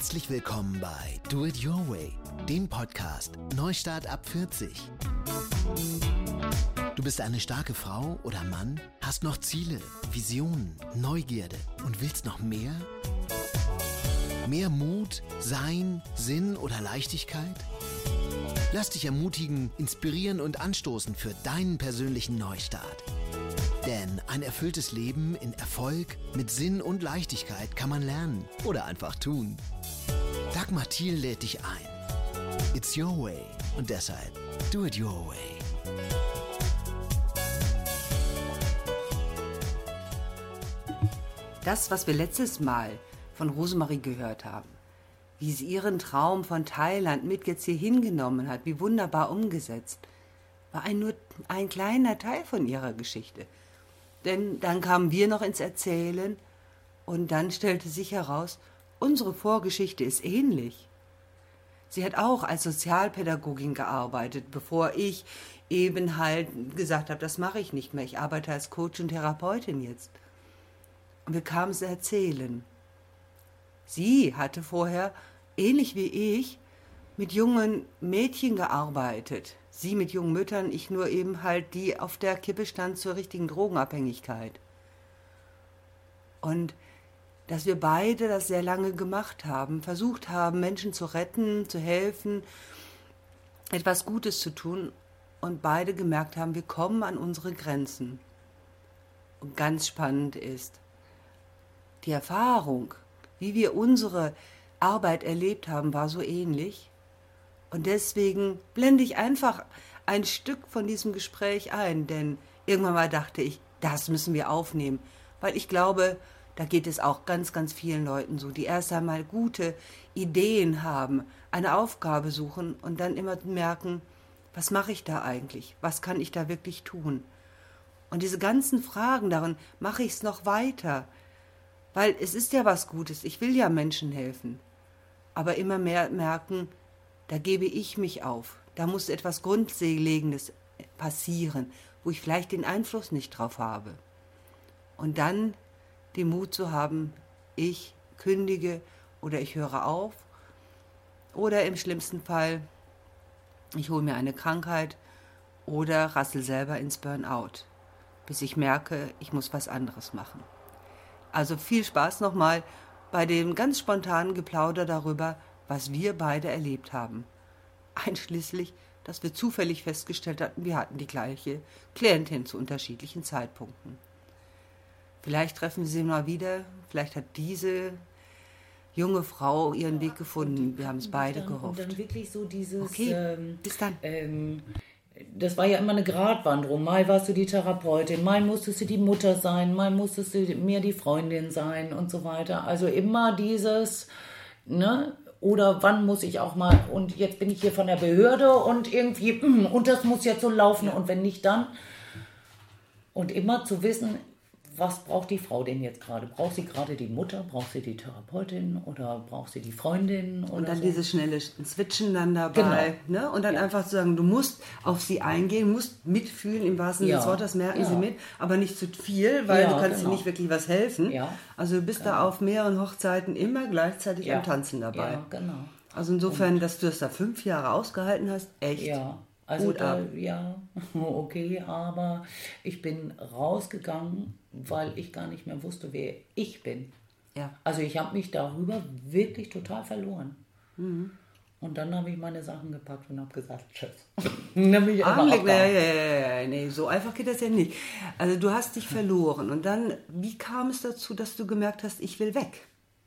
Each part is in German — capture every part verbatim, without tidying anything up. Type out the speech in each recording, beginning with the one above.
Herzlich willkommen bei Do It Your Way, dem Podcast Neustart ab vierzig. Du bist eine starke Frau oder Mann, hast noch Ziele, Visionen, Neugierde und willst noch mehr? Mehr Mut, Sein, Sinn oder Leichtigkeit? Lass dich ermutigen, inspirieren und anstoßen für deinen persönlichen Neustart. Denn ein erfülltes Leben in Erfolg, mit Sinn und Leichtigkeit kann man lernen oder einfach tun. Dagmar Thiel lädt dich ein. It's your way und deshalb do it your way. Das, was wir letztes Mal von Rosemarie gehört haben, wie sie ihren Traum von Thailand mit jetzt hier hingenommen hat, wie wunderbar umgesetzt, war ein, nur ein kleiner Teil von ihrer Geschichte. Denn dann kamen wir noch ins Erzählen und dann stellte sich heraus, unsere Vorgeschichte ist ähnlich. Sie hat auch als Sozialpädagogin gearbeitet, bevor ich eben halt gesagt habe, das mache ich nicht mehr. Ich arbeite als Coach und Therapeutin jetzt. Und wir kamen es erzählen. Sie hatte vorher, ähnlich wie ich, mit jungen Mädchen gearbeitet. Sie mit jungen Müttern, ich nur eben halt, die auf der Kippe stand zur richtigen Drogenabhängigkeit. Und dass wir beide das sehr lange gemacht haben, versucht haben, Menschen zu retten, zu helfen, etwas Gutes zu tun und beide gemerkt haben, wir kommen an unsere Grenzen. Und ganz spannend ist, die Erfahrung, wie wir unsere Arbeit erlebt haben, war so ähnlich. Und deswegen blende ich einfach ein Stück von diesem Gespräch ein, denn irgendwann mal dachte ich, das müssen wir aufnehmen, weil ich glaube, da geht es auch ganz, ganz vielen Leuten so, die erst einmal gute Ideen haben, eine Aufgabe suchen und dann immer merken, was mache ich da eigentlich, was kann ich da wirklich tun? Und diese ganzen Fragen darin, mache ich es noch weiter? Weil es ist ja was Gutes, ich will ja Menschen helfen, aber immer mehr merken, da gebe ich mich auf. Da muss etwas Grundlegendes passieren, wo ich vielleicht den Einfluss nicht drauf habe. Und dann den Mut zu haben, ich kündige oder ich höre auf. Oder im schlimmsten Fall, ich hole mir eine Krankheit oder rassel selber ins Burnout, bis ich merke, ich muss was anderes machen. Also viel Spaß nochmal bei dem ganz spontanen Geplauder darüber, was wir beide erlebt haben. Einschließlich, dass wir zufällig festgestellt hatten, wir hatten die gleiche Klientin zu unterschiedlichen Zeitpunkten. Vielleicht treffen wir sie mal wieder, vielleicht hat diese junge Frau ihren Weg gefunden. Wir haben es beide dann, gehofft. Und dann wirklich so dieses... Okay, ähm, bis dann. Ähm, das war ja immer eine Gratwanderung. Mal warst du die Therapeutin, mal musstest du die Mutter sein, mal musstest du mir die Freundin sein und so weiter. Also immer dieses, ne, oder wann muss ich auch mal, und jetzt bin ich hier von der Behörde und irgendwie, und das muss jetzt so laufen und wenn nicht, dann. Und immer zu wissen, was braucht die Frau denn jetzt gerade? Braucht sie gerade die Mutter? Braucht sie die Therapeutin? Oder braucht sie die Freundin? Oder und dann so? dieses schnelle Switchen dann dabei. Genau. Ne? Und dann Ja. einfach zu sagen, du musst auf sie eingehen, musst mitfühlen im wahrsten Sinne Ja. des Wortes, das merken Ja. sie mit, aber nicht zu viel, weil Ja, du kannst genau. ihnen nicht wirklich was helfen. Ja. Also du bist Genau. da auf mehreren Hochzeiten immer gleichzeitig Ja. am Tanzen dabei. Ja, genau. Also insofern, dass du das da fünf Jahre ausgehalten hast, echt Ja, also gut da, ab. ja, okay, aber ich bin rausgegangen, weil ich gar nicht mehr wusste, wer ich bin. Ja. Also ich habe mich darüber wirklich total verloren. Mhm. Und dann habe ich meine Sachen gepackt und habe gesagt, tschüss. Dann bin ich einfach Augenblick, abgehauen. nee, nee, nee, nee, so einfach geht das ja nicht. Also du hast dich verloren und dann, wie kam es dazu, dass du gemerkt hast, ich will weg?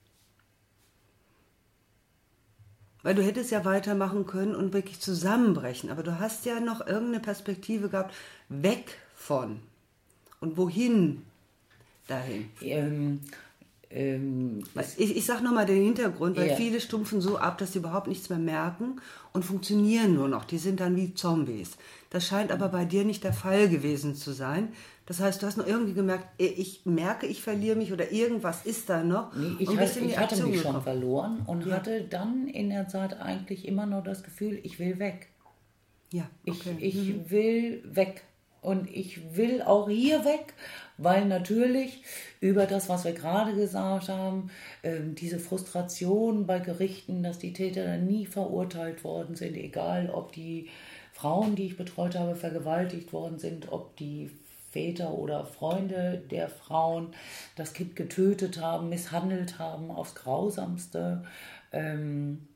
Weil du hättest ja weitermachen können und wirklich zusammenbrechen, aber du hast ja noch irgendeine Perspektive gehabt, weg von und wohin dahin. Ähm, ähm, Ich, ich sage nochmal den Hintergrund, weil Ja. viele stumpfen so ab, dass sie überhaupt nichts mehr merken und funktionieren nur noch. Die sind dann wie Zombies. Das scheint aber bei dir nicht der Fall gewesen zu sein. Das heißt, du hast noch irgendwie gemerkt, ich merke, ich verliere mich oder irgendwas ist da noch. Nee, ich, und bist hatte, in die ich hatte Aktion mich schon gekommen. verloren und Ja. hatte dann in der Zeit eigentlich immer noch das Gefühl, ich will weg. Ja, okay. Ich, ich Mhm. will weg. und ich will auch hier weg, weil natürlich über das, was wir gerade gesagt haben, ähm, diese Frustration bei Gerichten, dass die Täter dann nie verurteilt worden sind, egal ob die Frauen, die ich betreut habe, vergewaltigt worden sind, ob die Väter oder Freunde der Frauen das Kind getötet haben, misshandelt haben, aufs Grausamste. Ähm,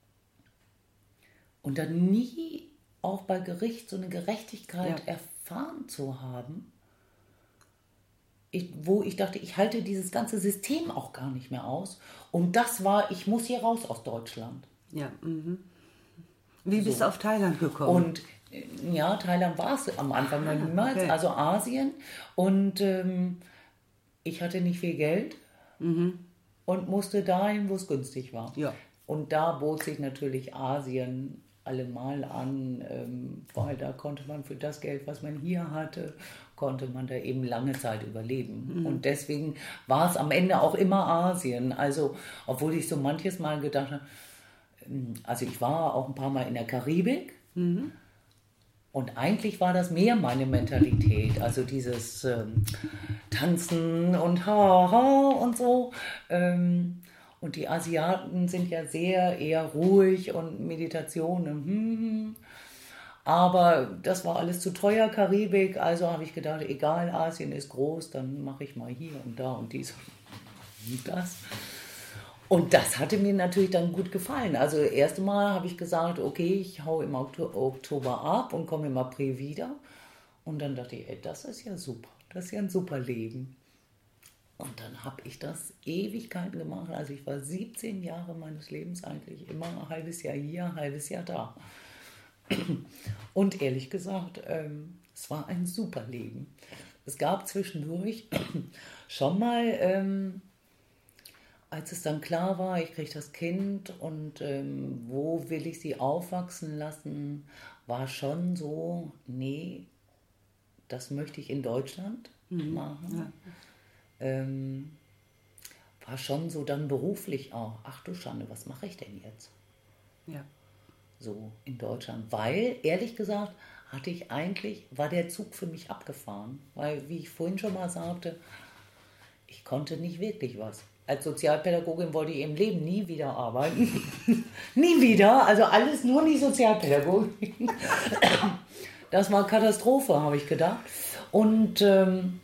und dann nie auch bei Gericht so eine Gerechtigkeit ja. erfahren zu haben, ich, wo ich dachte, ich halte dieses ganze System auch gar nicht mehr aus. Und das war, ich muss hier raus aus Deutschland. Ja. Mhm. Wie bist so. du auf Thailand gekommen? Und ja, Thailand war es am Anfang noch ah, niemals, okay. also Asien. Und ähm, ich hatte nicht viel Geld mhm. und musste dahin, wo es günstig war. Ja. Und da bot sich natürlich Asien allemal an, ähm, weil da konnte man für das Geld, was man hier hatte, konnte man da eben lange Zeit überleben. Mhm. Und deswegen war es am Ende auch immer Asien. Also, obwohl ich so manches Mal gedacht habe, also ich war auch ein paar Mal in der Karibik, mhm. und eigentlich war das mehr meine Mentalität, also dieses ähm, Tanzen und ha, ha und so. Ähm, und die Asiaten sind ja sehr eher ruhig und Meditation. Und, hm, aber das war alles zu teuer, Karibik, also habe ich gedacht, egal, Asien ist groß, dann mache ich mal hier und da und dies und das. Und das hatte mir natürlich dann gut gefallen. Also das erste Mal habe ich gesagt, okay, ich hau im Oktober ab und komme im April wieder. Und dann dachte ich, ey, das ist ja super, das ist ja ein super Leben. Und dann habe ich das Ewigkeiten gemacht. Also ich war siebzehn Jahre meines Lebens eigentlich immer ein halbes Jahr hier, ein halbes Jahr da. Und ehrlich gesagt, ähm, es war ein super Leben. Es gab zwischendurch schon mal... Ähm, Als es dann klar war, ich kriege das Kind und ähm, wo will ich sie aufwachsen lassen, war schon so, nee, das möchte ich in Deutschland mhm. machen. Ja. Ähm, war schon so dann beruflich auch, ach du Schande, was mache ich denn jetzt? Ja. So in Deutschland, weil, ehrlich gesagt, hatte ich eigentlich, war der Zug für mich abgefahren, weil, wie ich vorhin schon mal sagte, ich konnte nicht wirklich was. Als Sozialpädagogin wollte ich im Leben nie wieder arbeiten. Nie wieder, also alles nur nicht Sozialpädagogik. Das war Katastrophe, habe ich gedacht. Und ähm,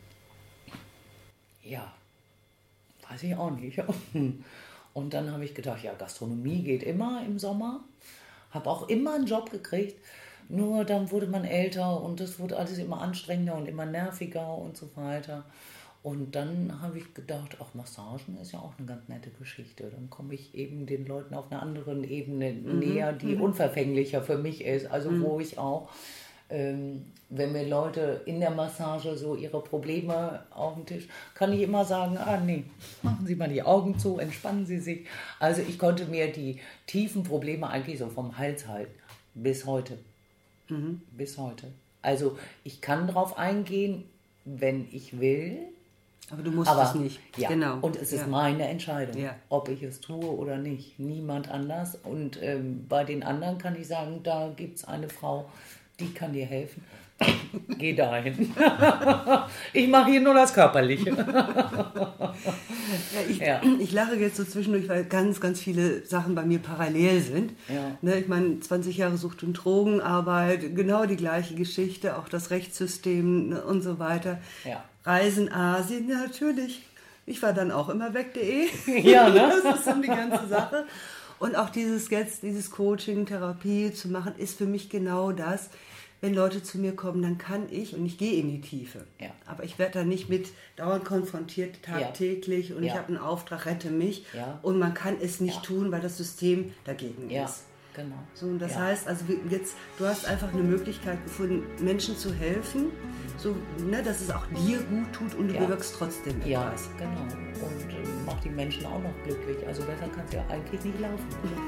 ja, weiß ich auch nicht. Und dann habe ich gedacht, ja, Gastronomie geht immer im Sommer. Habe auch immer einen Job gekriegt. Nur dann wurde man älter und das wurde alles immer anstrengender und immer nerviger und so weiter. Und dann habe ich gedacht, ach, Massagen ist ja auch eine ganz nette Geschichte. Dann komme ich eben den Leuten auf einer anderen Ebene mhm. näher, die mhm. unverfänglicher für mich ist. Also mhm. wo ich auch, ähm, wenn mir Leute in der Massage so ihre Probleme auf den Tisch, kann ich immer sagen, ah nee, machen Sie mal die Augen zu, entspannen Sie sich. Also ich konnte mir die tiefen Probleme eigentlich so vom Hals halten. Bis heute. Mhm. Bis heute. Also ich kann drauf eingehen, wenn ich will. Aber du musst Aber, es nicht. Ja, genau. Und es ist ja. meine Entscheidung, ja. ob ich es tue oder nicht. Niemand anders. Und ähm, bei den anderen kann ich sagen, da gibt es eine Frau, die kann dir helfen. Geh dahin. Ich mache hier nur das Körperliche. Ja, ich, ja. ich lache jetzt so zwischendurch, weil ganz, ganz viele Sachen bei mir parallel sind. Ja. Ne, ich meine, zwanzig Jahre Sucht- und Drogenarbeit, genau die gleiche Geschichte, auch das Rechtssystem, ne, und so weiter. Ja. Reisen, Asien, ja, natürlich. Ich war dann auch immer weg.de. Ja, ne? Das ist dann die ganze Sache. Und auch dieses jetzt, dieses Coaching, Therapie zu machen, ist für mich genau das. Wenn Leute zu mir kommen, dann kann ich, und ich gehe in die Tiefe, ja. aber ich werde da nicht mit dauernd konfrontiert tagtäglich ja. und ja. ich habe einen Auftrag, rette mich ja. und man kann es nicht ja. tun, weil das System dagegen ja. ist. Genau. So, und das ja. heißt, also jetzt, du hast einfach eine Möglichkeit gefunden, Menschen zu helfen, so, ne, dass es auch dir gut tut und du ja. bewirkst trotzdem etwas. Ja, genau. Und äh, macht die Menschen auch noch glücklich. Also besser kann es ja eigentlich nicht laufen.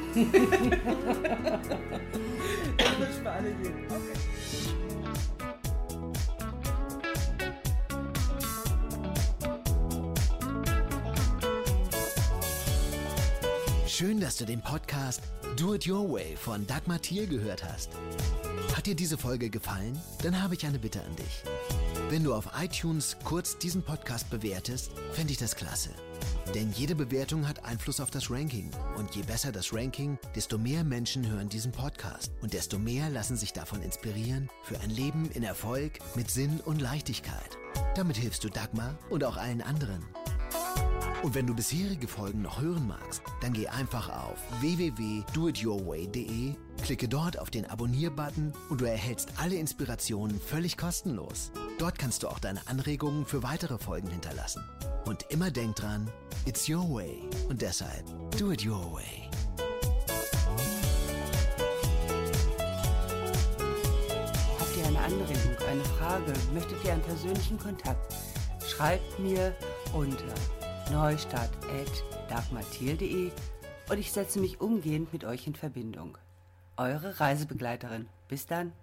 Das wünschen wir alle jedem. Okay. Schön, dass du den Podcast Do It Your Way von Dagmar Thiel gehört hast. Hat Hat dir diese Folge gefallen? Dann habe ich eine Bitte an dich. Wenn du auf iTunes kurz diesen Podcast bewertest, fände ich das klasse. Denn jede Bewertung hat Einfluss auf das Ranking. Und je besser das Ranking, desto mehr Menschen hören diesen Podcast. Und desto mehr lassen sich davon inspirieren für ein Leben in Erfolg mit Sinn und Leichtigkeit. Damit hilfst du Dagmar und auch allen anderen. Und wenn du bisherige Folgen noch hören magst, dann geh einfach auf w w w punkt do it your way punkt d e, klicke dort auf den Abonnier-Button und du erhältst alle Inspirationen völlig kostenlos. Dort kannst du auch deine Anregungen für weitere Folgen hinterlassen. Und immer denk dran, it's your way. Und deshalb, do it your way. Habt ihr eine Anregung, eine Frage? Möchtet ihr einen persönlichen Kontakt? Schreibt mir unter neustadt at dagmarthiel punkt de und ich setze mich umgehend mit euch in Verbindung. Eure Reisebegleiterin. Bis dann.